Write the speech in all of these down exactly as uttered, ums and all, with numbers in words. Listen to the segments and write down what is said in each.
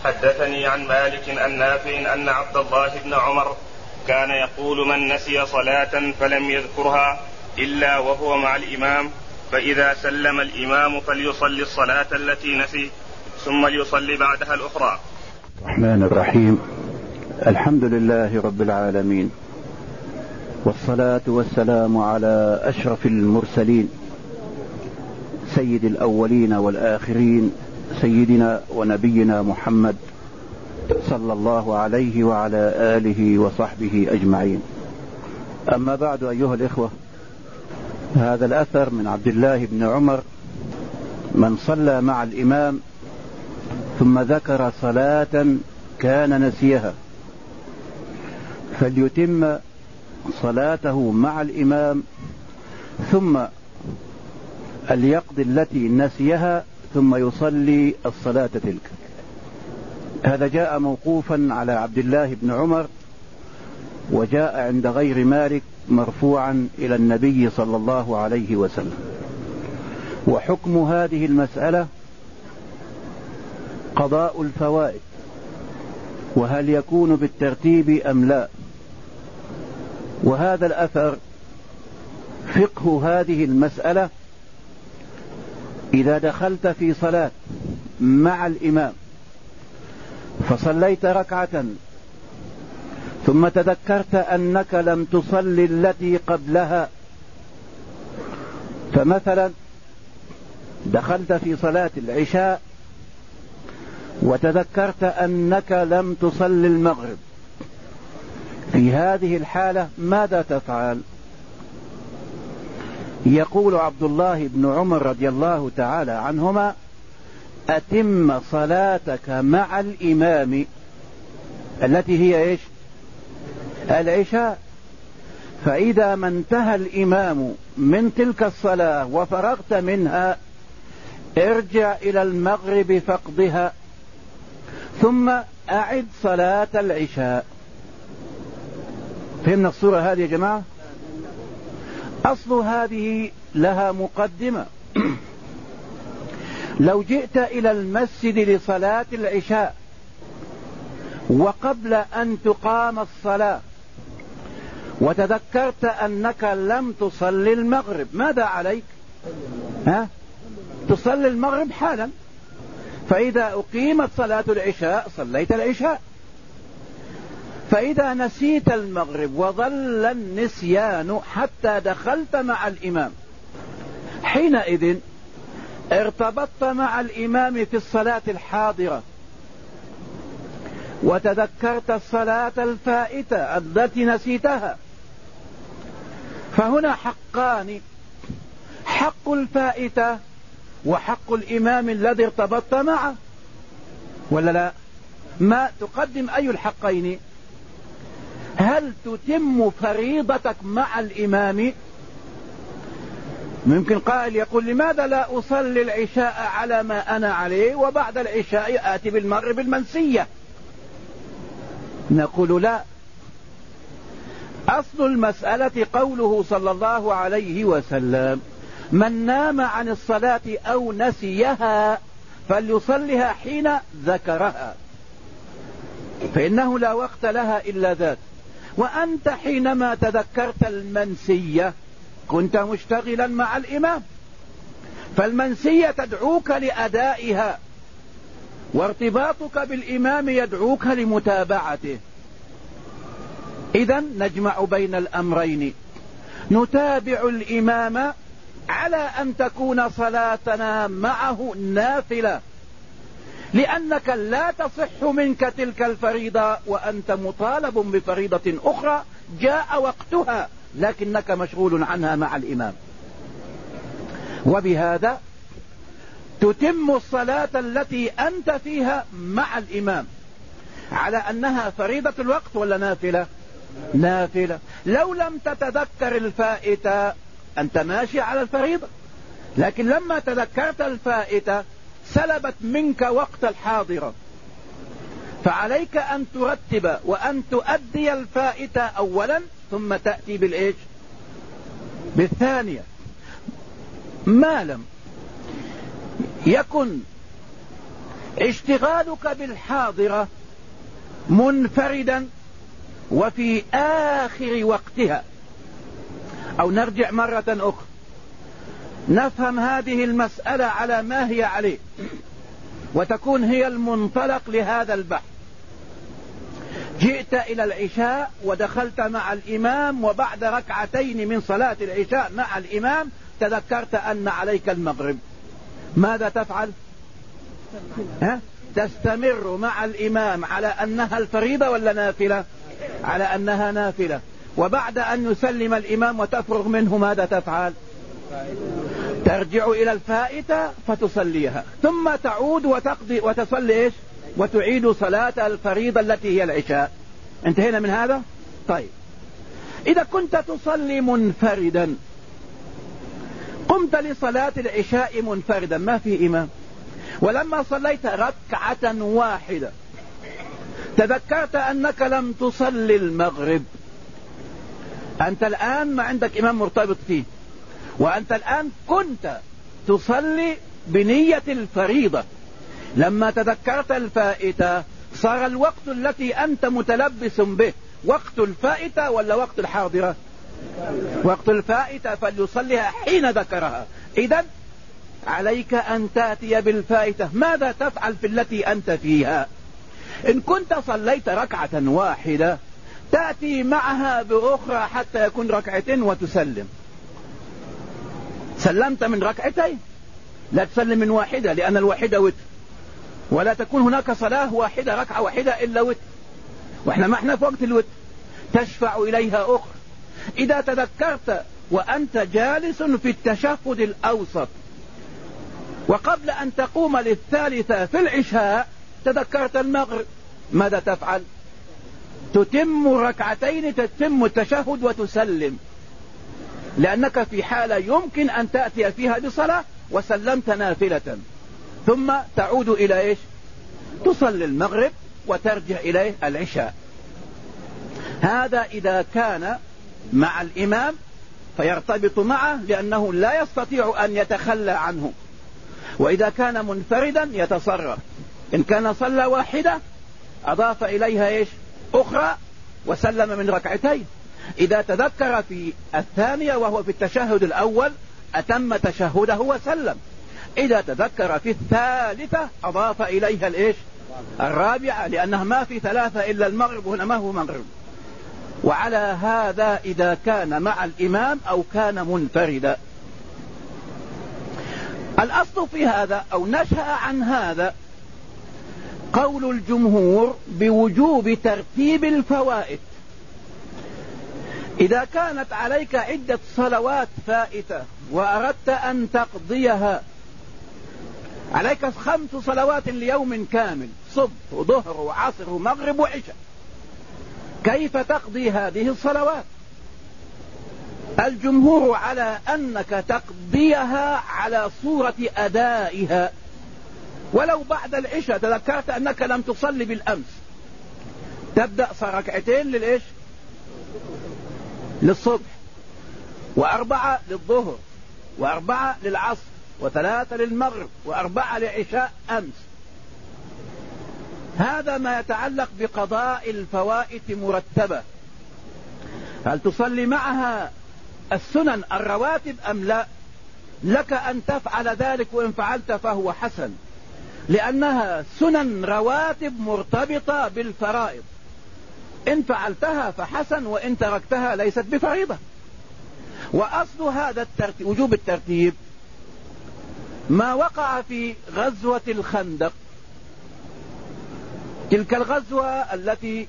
حدثني عن مالك عن نافع أن عبد الله بن عمر كان يقول من نسي صلاة فلم يذكرها إلا وهو مع الإمام فإذا سلم الإمام فليصلي الصلاة التي نسي ثم ليصلي بعدها الأخرى. الرحمن الرحيم. الحمد لله رب العالمين، والصلاة والسلام على أشرف المرسلين سيد الأولين والآخرين سيدنا ونبينا محمد صلى الله عليه وعلى آله وصحبه أجمعين. أما بعد أيها الإخوة، هذا الأثر من عبد الله بن عمر: من صلى مع الإمام ثم ذكر صلاة كان نسيها فليتم صلاته مع الإمام ثم ليقضي التي نسيها ثم يصلي الصلاة تلك. هذا جاء موقوفا على عبد الله بن عمر، وجاء عند غير مالك مرفوعا إلى النبي صلى الله عليه وسلم. وحكم هذه المسألة قضاء الفوائد، وهل يكون بالترتيب أم لا. وهذا الأثر فقه هذه المسألة: إذا دخلت في صلاة مع الإمام فصليت ركعة ثم تذكرت أنك لم تصلي التي قبلها، فمثلا دخلت في صلاة العشاء وتذكرت أنك لم تصلي المغرب، في هذه الحالة ماذا تفعل؟ يقول عبد الله بن عمر رضي الله تعالى عنهما: أتم صلاتك مع الإمام التي هي إيش؟ العشاء. فإذا ما انتهى الإمام من تلك الصلاة وفرغت منها ارجع إلى المغرب فاقضها ثم أعد صلاة العشاء. فهمنا الصورة هذه يا جماعة؟ أصل هذه لها مقدمة. لو جئت إلى المسجد لصلاة العشاء وقبل أن تقام الصلاة وتذكرت أنك لم تصلي المغرب، ماذا عليك؟ ها؟ تصلي المغرب حالا، فإذا أقيمت صلاة العشاء صليت العشاء. فإذا نسيت المغرب وظل النسيان حتى دخلت مع الإمام، حينئذ ارتبطت مع الإمام في الصلاة الحاضرة وتذكرت الصلاة الفائتة التي نسيتها. فهنا حقان: حق الفائتة وحق الإمام الذي ارتبطت معه، ولا لا؟ ما تقدم أي الحقين؟ هل تتم فريضتك مع الإمام؟ ممكن قائل يقول: لماذا لا أصلي العشاء على ما أنا عليه وبعد العشاء آتي بالمغرب المنسية؟ نقول: لا. أصل المسألة قوله صلى الله عليه وسلم: من نام عن الصلاة أو نسيها فليصلها حين ذكرها، فإنه لا وقت لها إلا ذات. وأنت حينما تذكرت المنسية كنت مشتغلا مع الإمام، فالمنسية تدعوك لأدائها، وارتباطك بالإمام يدعوك لمتابعته. إذن نجمع بين الأمرين: نتابع الإمام على أن تكون صلاتنا معه نافلة، لأنك لا تصح منك تلك الفريضة وأنت مطالب بفريضة أخرى جاء وقتها لكنك مشغول عنها مع الإمام. وبهذا تتم الصلاة التي أنت فيها مع الإمام على أنها فريضة الوقت ولا نافلة؟ نافلة. لو لم تتذكر الفائتة أنت ماشي على الفريضة، لكن لما تذكرت الفائتة سلبت منك وقت الحاضرة، فعليك أن ترتب وأن تؤدي الفائتة أولا ثم تأتي بالإيش؟ بالثانية. ما لم يكن اشتغالك بالحاضرة منفردا وفي آخر وقتها. أو نرجع مرة أخرى نفهم هذه المسألة على ما هي عليه وتكون هي المنطلق لهذا البحث. جئت إلى العشاء ودخلت مع الإمام، وبعد ركعتين من صلاة العشاء مع الإمام تذكرت أن عليك المغرب، ماذا تفعل؟ ها؟ تستمر مع الإمام على أنها الفريضة ولا نافلة؟ على أنها نافلة. وبعد أن يسلم الإمام وتفرغ منه ماذا تفعل؟ ترجع إلى الفائتة فتصليها، ثم تعود وتقضي وتصلي إيش؟ وتعيد صلاة الفريضة التي هي العشاء. انتهينا من هذا؟ طيب، إذا كنت تصلي منفردا، قمت لصلاة العشاء منفردا ما في إمام، ولما صليت ركعة واحدة تذكرت أنك لم تصلي المغرب. أنت الآن ما عندك إمام مرتبط فيه، وأنت الآن كنت تصلي بنية الفريضة. لما تذكرت الفائتة صار الوقت التي أنت متلبس به وقت الفائتة ولا وقت الحاضرة؟ وقت الفائتة، فليصليها حين ذكرها. إذن عليك أن تأتي بالفائتة. ماذا تفعل في التي أنت فيها؟ إن كنت صليت ركعة واحدة تأتي معها بأخرى حتى يكون ركعتين وتسلم. سلمت من ركعتين، لا تسلم من واحدة، لأن الواحدة وتر، ولا تكون هناك صلاة واحدة ركعة واحدة إلا وتر، وإحنا ما احنا في وقت الوتر، تشفع إليها أخرى. إذا تذكرت وأنت جالس في التشهد الأوسط وقبل أن تقوم للثالثة في العشاء تذكرت المغرب، ماذا تفعل؟ تتم ركعتين، تتم التشهد وتسلم، لأنك في حالة يمكن أن تأتي فيها بصلاة وسلمت نافلة، ثم تعود إلى إيش؟ تصلي المغرب وترجع إليه العشاء. هذا إذا كان مع الإمام فيرتبط معه لأنه لا يستطيع أن يتخلى عنه، وإذا كان منفردا يتصرف. إن كان صلى واحدة أضاف إليها إيش؟ أخرى وسلم من ركعتين. إذا تذكر في الثانية وهو في التشهد الأول أتم تشهده وسلم. إذا تذكر في الثالثة أضاف إليها الإيش؟ الرابعة، لأنها ما في ثلاثة إلا المغرب، هنا ما هو مغرب. وعلى هذا إذا كان مع الإمام أو كان منفردا. الأصل في هذا أو نشأ عن هذا قول الجمهور بوجوب ترتيب الفوائد. إذا كانت عليك عدة صلوات فائتة وأردت أن تقضيها، عليك خمس صلوات ليوم كامل، صبح وظهر وعصر ومغرب وعشاء، كيف تقضي هذه الصلوات؟ الجمهور على أنك تقضيها على صورة أدائها، ولو بعد العشاء تذكرت أنك لم تصلي بالأمس تبدأ ركعتين للإيش؟ للصبح، وأربعة للظهر، وأربعة للعصر، وثلاثة للمغرب، وأربعة لعشاء أمس. هذا ما يتعلق بقضاء الفوائت مرتبة. هل تصلي معها السنن الرواتب أم لا؟ لك أن تفعل ذلك، وإن فعلت فهو حسن، لأنها سنن رواتب مرتبطة بالفرائض. إن فعلتها فحسن، وإن تركتها ليست بفريضة. وأصل هذا الترتيب وجوب الترتيب ما وقع في غزوة الخندق، تلك الغزوة التي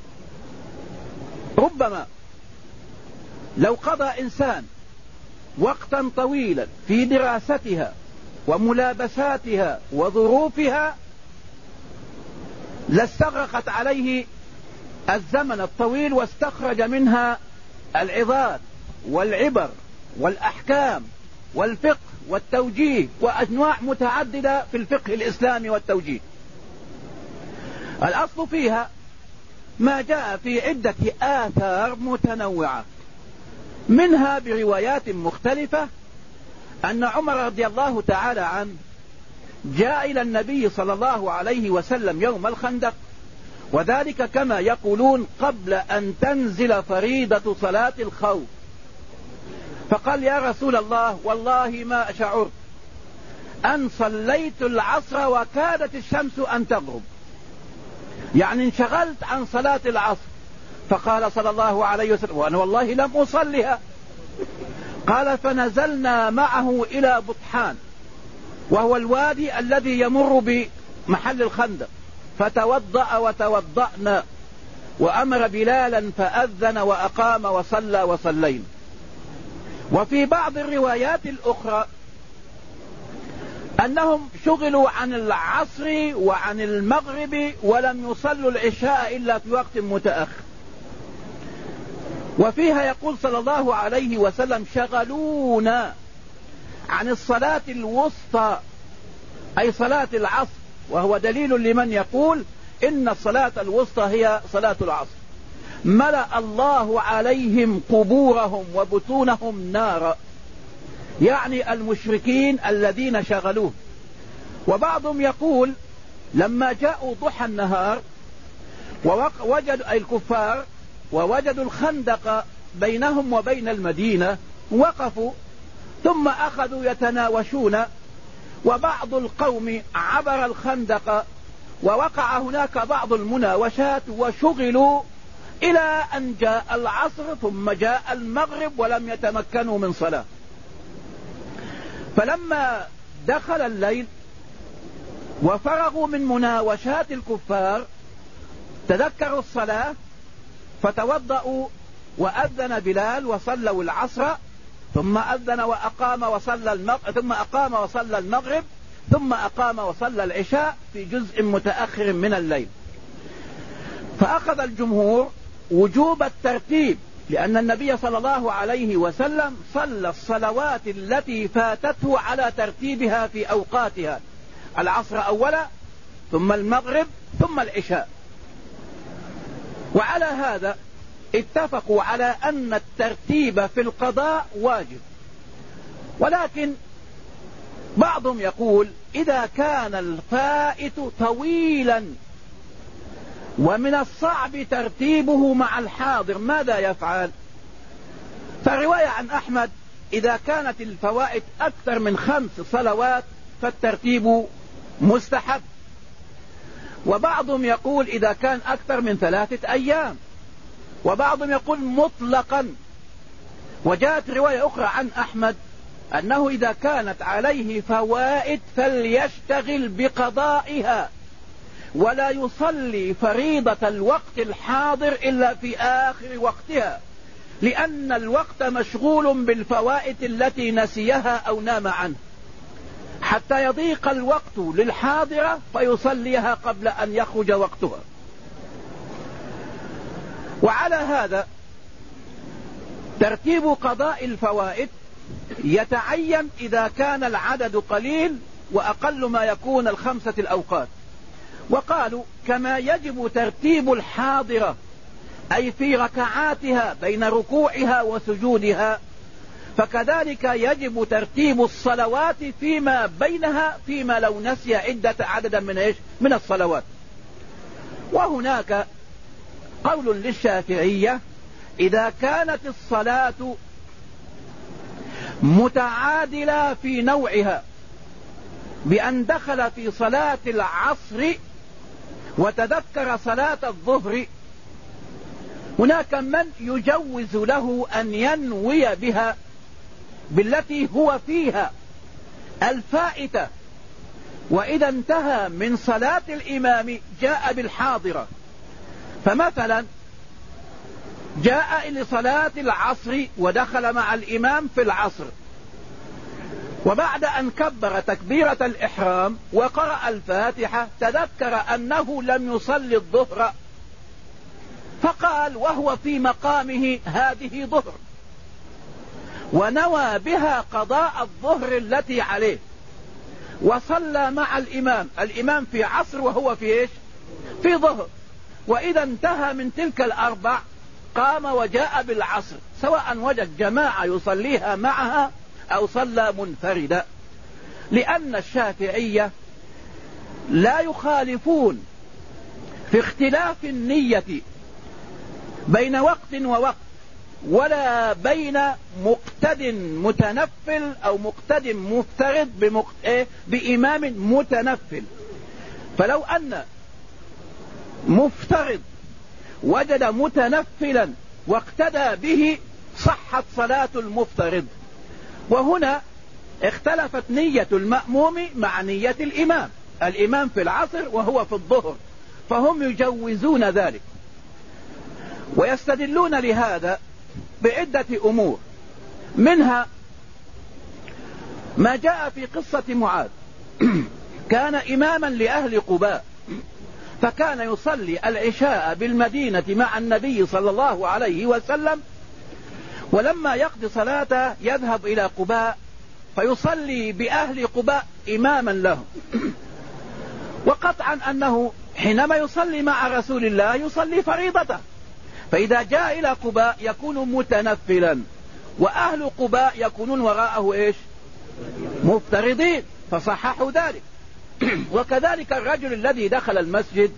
ربما لو قضى إنسان وقتا طويلا في دراستها وملابساتها وظروفها لاستغرقت عليه الزمن الطويل، واستخرج منها العظات والعبر والأحكام والفقه والتوجيه وأنواع متعددة في الفقه الإسلامي والتوجيه. الأصل فيها ما جاء في عدة آثار متنوعة، منها بروايات مختلفة أن عمر رضي الله تعالى عنه جاء إلى النبي صلى الله عليه وسلم يوم الخندق، وذلك كما يقولون قبل أن تنزل فريضة صلاة الخوف، فقال يا رسول الله والله ما شعرت أن صليت العصر وكادت الشمس أن تغرب، يعني انشغلت عن صلاة العصر. فقال صلى الله عليه وسلم وأنا والله لم أصلها. قال فنزلنا معه إلى بطحان وهو الوادي الذي يمر بمحل الخندق، فتوضأ وتوضأنا، وأمر بلالا فأذن وأقام وصلى وصلينا. وفي بعض الروايات الأخرى أنهم شغلوا عن العصر وعن المغرب ولم يصلوا العشاء إلا في وقت متأخر. وفيها يقول صلى الله عليه وسلم شغلونا عن الصلاة الوسطى أي صلاة العصر، وهو دليل لمن يقول إن الصلاة الوسطى هي صلاة العصر. ملأ الله عليهم قبورهم وبطونهم نارا، يعني المشركين الذين شغلوه. وبعضهم يقول لما جاءوا ضحى النهار ووجدوا الكفار ووجدوا الخندق بينهم وبين المدينة وقفوا، ثم أخذوا يتناوشون، وبعض القوم عبر الخندق ووقع هناك بعض المناوشات وشغلوا إلى أن جاء العصر ثم جاء المغرب ولم يتمكنوا من صلاة. فلما دخل الليل وفرغوا من مناوشات الكفار تذكروا الصلاة فتوضأوا وأذن بلال وصلوا العصر، ثم أذن وأقام وصلى المغرب، ثم أقام وصلى المغرب، ثم أقام وصلى العشاء في جزء متأخر من الليل. فأخذ الجمهور وجوب الترتيب، لأن النبي صلى الله عليه وسلم صلى الصلوات التي فاتته على ترتيبها في أوقاتها، العصر أولا ثم المغرب ثم العشاء. وعلى هذا اتفقوا على أن الترتيب في القضاء واجب، ولكن بعضهم يقول إذا كان الفائت طويلا ومن الصعب ترتيبه مع الحاضر ماذا يفعل؟ فالرواية عن أحمد إذا كانت الفوائد أكثر من خمس صلوات فالترتيب مستحب، وبعضهم يقول إذا كان أكثر من ثلاثة أيام، وبعضهم يقول مطلقا. وجاءت رواية أخرى عن أحمد أنه إذا كانت عليه فوائد فليشتغل بقضائها ولا يصلي فريضة الوقت الحاضر إلا في آخر وقتها، لأن الوقت مشغول بالفوائد التي نسيها أو نام عنه، حتى يضيق الوقت للحاضرة فيصليها قبل أن يخرج وقتها. وعلى هذا ترتيب قضاء الفوائد يتعين إذا كان العدد قليل وأقل ما يكون الخمسة الأوقات. وقالوا كما يجب ترتيب الحاضرة أي في ركعاتها بين ركوعها وسجودها، فكذلك يجب ترتيب الصلوات فيما بينها فيما لو نسي عدة عددا من إيش من الصلوات. وهناك قول للشافعية إذا كانت الصلاة متعادلة في نوعها بأن دخل في صلاة العصر وتذكر صلاة الظهر، هناك من يجوز له أن ينوي بها بالتي هو فيها الفائتة، وإذا انتهى من صلاة الإمام جاء بالحاضرة. فمثلا جاء لصلاة العصر ودخل مع الإمام في العصر، وبعد أن كبر تكبيرة الإحرام وقرأ الفاتحة تذكر أنه لم يصلي الظهر، فقال وهو في مقامه هذه ظهر، ونوى بها قضاء الظهر التي عليه، وصلى مع الإمام الإمام في عصر وهو في إيش في ظهر، وإذا انتهى من تلك الأربع قام وجاء بالعصر، سواء وجد جماعة يصليها معها أو صلى منفردا، لأن الشافعية لا يخالفون في اختلاف النية بين وقت ووقت، ولا بين مقتد متنفل أو مقتد مفترض بمقت... بإمام متنفل. فلو أن مفترض وجد متنفلا واقتدى به صحت صلاة المفترض. وهنا اختلفت نية المأموم مع نية الإمام، الإمام في العصر وهو في الظهر، فهم يجوزون ذلك. ويستدلون لهذا بعدة أمور، منها ما جاء في قصة معاذ. كان إماما لأهل قباء، فكان يصلي العشاء بالمدينة مع النبي صلى الله عليه وسلم، ولما يقضي صلاته يذهب إلى قباء فيصلي بأهل قباء إماما لهم. وقطعا أنه حينما يصلي مع رسول الله يصلي فريضته، فإذا جاء إلى قباء يكون متنفلا، وأهل قباء يكونون وراءه إيش؟ مفترضين، فصححوا ذلك. وكذلك الرجل الذي دخل المسجد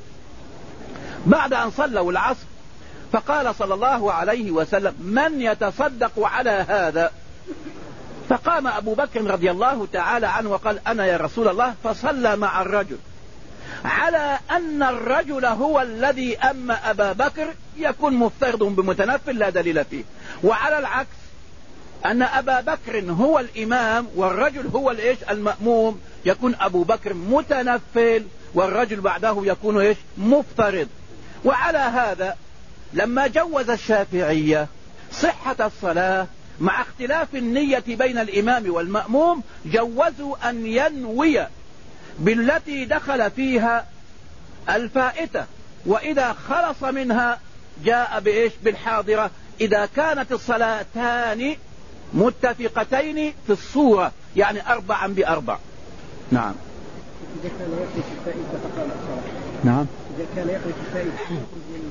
بعد أن صلوا العصر فقال صلى الله عليه وسلم: من يتصدق على هذا؟ فقام أبو بكر رضي الله تعالى عنه وقال: أنا يا رسول الله. فصلى مع الرجل على أن الرجل هو الذي أما أبا بكر يكون مفترض بمتنفل لا دليل فيه، وعلى العكس أن أبا بكر هو الإمام والرجل هو الإيش؟ المأموم، يكون أبو بكر متنفل والرجل بعده يكون إيش؟ مفترض. وعلى هذا لما جوز الشافعية صحة الصلاة مع اختلاف النية بين الإمام والمأموم، جوزوا أن ينوي بالتي دخل فيها الفائتة، وإذا خلص منها جاء بإيش؟ بالحاضرة، إذا كانت الصلاتان متفقتين في الصورة، يعني أربعا بأربع. نعم. إذا كان يقضي في الفائتة فقال الصلاة. نعم. إذا كان يقضي في الفائتة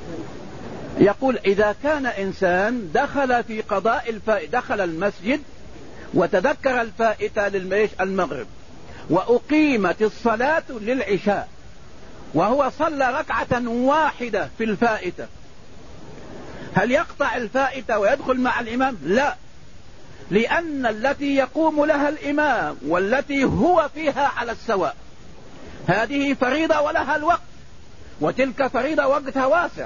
يقول: إذا كان إنسان دخل في قضاء الفائتة، دخل المسجد وتذكر الفائتة للميش المغرب وأقيمت الصلاة للعشاء، وهو صلى ركعة واحدة في الفائتة، هل يقطع الفائتة ويدخل مع الإمام؟ لا، لأن التي يقوم لها الإمام والتي هو فيها على السواء، هذه فريضة ولها الوقت، وتلك فريضة وقتها واسع،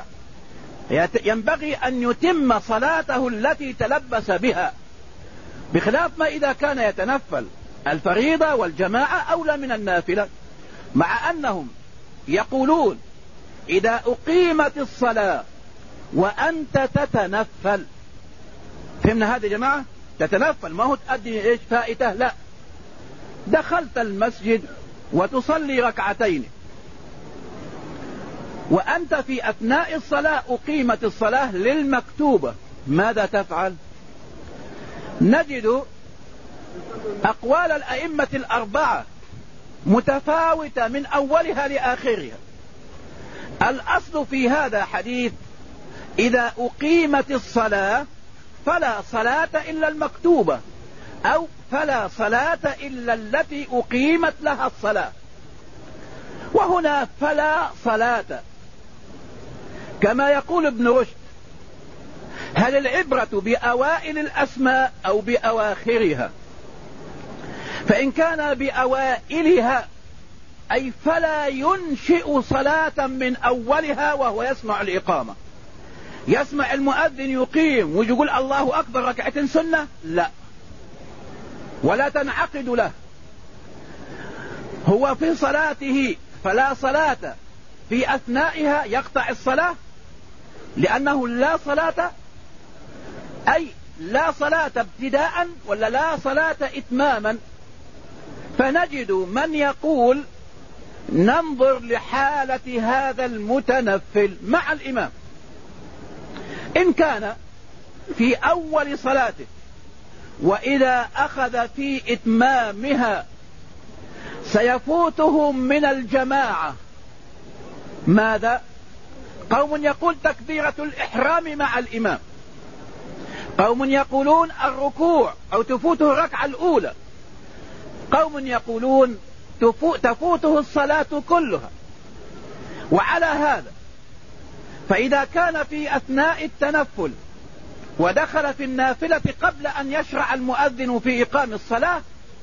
ينبغي أن يتم صلاته التي تلبس بها، بخلاف ما إذا كان يتنفل. الفريضة والجماعة أولى من النافلة، مع أنهم يقولون إذا أقيمت الصلاة وأنت تتنفل، فهمنا هذا يا جماعة؟ تتنفل ما هو تؤدي إيش؟ فائتة، لا، دخلت المسجد وتصلي ركعتين وأنت في أثناء الصلاة أقيمت الصلاة للمكتوبة، ماذا تفعل؟ نجد أقوال الأئمة الأربعة متفاوتة من أولها لآخرها. الأصل في هذا حديث: إذا أقيمت الصلاة فلا صلاة إلا المكتوبة، أو فلا صلاة إلا التي أقيمت لها الصلاة. وهنا فلا صلاة، كما يقول ابن رشد: هل العبرة بأوائل الأسماء أو بأواخرها؟ فإن كان بأوائلها أي فلا ينشئ صلاة من أولها وهو يسمع الإقامة، يسمع المؤذن يقيم ويقول الله أكبر ركعة سنة، لا، ولا تنعقد له، هو في صلاته فلا صلاة في أثنائها يقطع الصلاة، لأنه لا صلاة، أي لا صلاة ابتداء ولا لا صلاة إتماما. فنجد من يقول ننظر لحالة هذا المتنفل مع الإمام، إن كان في أول صلاته وإذا أخذ في إتمامها سيفوتهم من الجماعة ماذا؟ قوم يقول تكبيرة الإحرام مع الإمام، قوم يقولون الركوع أو تفوته الركعة الأولى، قوم يقولون تفوته الصلاة كلها. وعلى هذا فإذا كان في أثناء التنفل ودخل في النافلة قبل أن يشرع المؤذن في إقام الصلاة،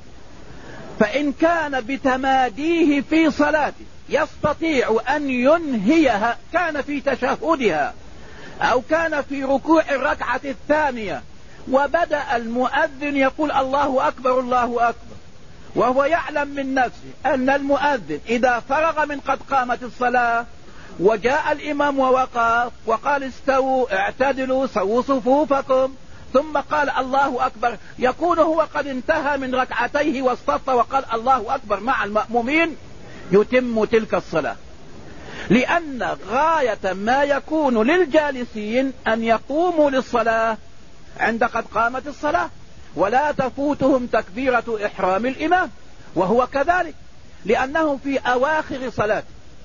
فإن كان بتماديه في صلاته يستطيع أن ينهيها، كان في تشهدها أو كان في ركوع الركعة الثانية وبدأ المؤذن يقول الله أكبر الله أكبر، وهو يعلم من نفسه أن المؤذن إذا فرغ من قد قامت الصلاة وجاء الإمام ووقف وقال استووا اعتدلوا سووا صفوفكم ثم قال الله أكبر، يكون هو قد انتهى من ركعتيه واصطف وقال الله أكبر مع المأمومين، يتم تلك الصلاة. لأن غاية ما يكون للجالسين أن يقوموا للصلاة عند قد قامت الصلاة، ولا تفوتهم تكبيرة إحرام الإمام، وهو كذلك لأنه في أواخر صلاته.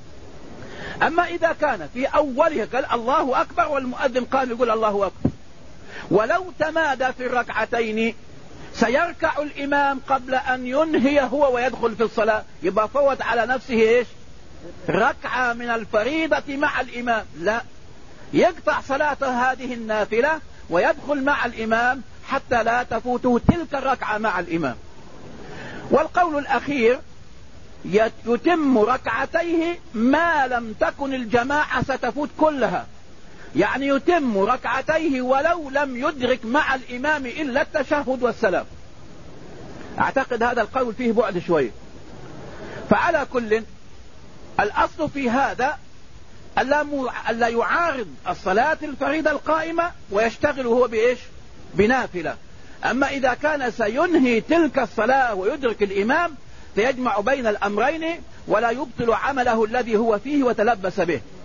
أما إذا كان في أوله قال الله أكبر والمؤذن قام يقول الله أكبر، ولو تمادى في الركعتين سيركع الإمام قبل أن ينهي هو ويدخل في الصلاة، يبقى فوت على نفسه إيش؟ ركعة من الفريضة مع الإمام. لا، يقطع صلاة هذه النافلة ويدخل مع الإمام حتى لا تفوته تلك الركعة مع الإمام. والقول الأخير يتم ركعتيه ما لم تكن الجماعة ستفوت كلها، يعني يتم ركعتيه ولو لم يدرك مع الإمام إلا التشهد والسلام. أعتقد هذا القول فيه بعد شوي. فعلى كل الأصل في هذا ألا يعارض الصلاة الفريضة القائمة ويشتغل هو بإيش؟ بنافلة. أما إذا كان سينهي تلك الصلاة ويدرك الإمام فيجمع بين الأمرين ولا يبطل عمله الذي هو فيه وتلبس به.